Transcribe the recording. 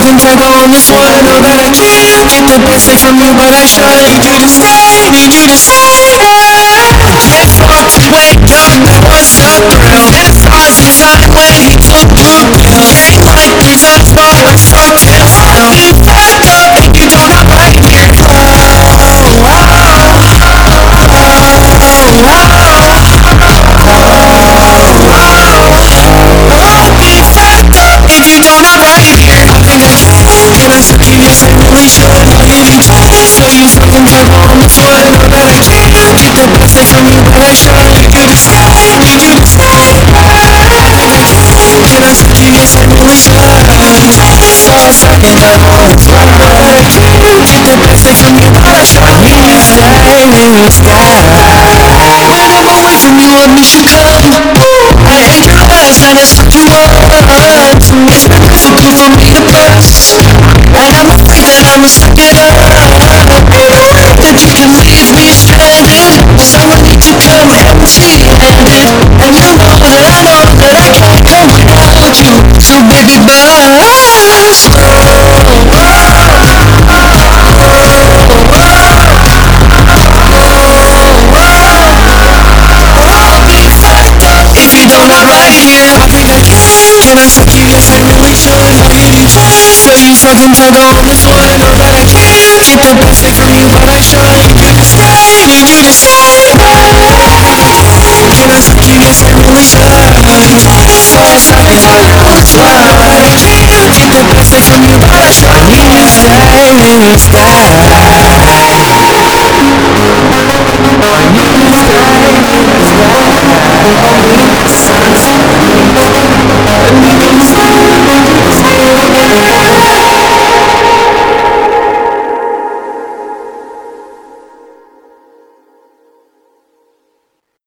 sometimes I go on this one. I know that I can't get the best thing from you, but I should. Need you to stay, need you to stay. Can't fuck to wake up, that was a thrill. And the stars inside when he took blue pill. Ain't like there's a spot I stuck and still. You fuck up if you don't have right here. If you don't have right here, I think I can. Can I suck you? Yes, I really should. I'll give you chance. So you something I go on this one. I know that I can't get the best thing from you, but I should. Need you to stay, need you to stay. I think I can. Can I suck you? Yes, I really should. So I suck and I go on this one. I know that I can't get the best thing from you, but I should. Need you to stay, need you to stay. When I'm away from you, I miss you come. I hate your ass and I suck you up. It's been difficult for me to press, and I'm afraid that I must fuck it up. That you can leave me stranded, someone need to come empty-handed. And you know that I know that I can't go without you. So baby, bye. If you don't have right here, I think I can. Can I suck you? Yes, I really should. I'll give you chance. So you something I go on this one. I know that I can't get the best thing from you, but I should. Need you to stay, need you to stay. I think I can. Can I suck you? Yes, I really should. So I suck and I go on this one.